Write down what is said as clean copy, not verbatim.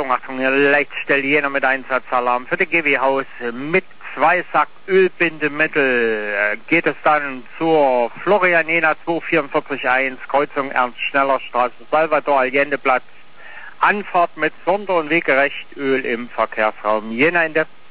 Achtung, Leitstelle Jena mit Einsatzsalam für die GW-Haus mit 2 Sack Ölbindemittel geht es dann zur Florian Jena 2441, Kreuzung Ernst-Schneller-Straße, Salvador-Allende-Platz. Anfahrt mit Sonder- und Wegerecht, Öl im Verkehrsraum Jena in der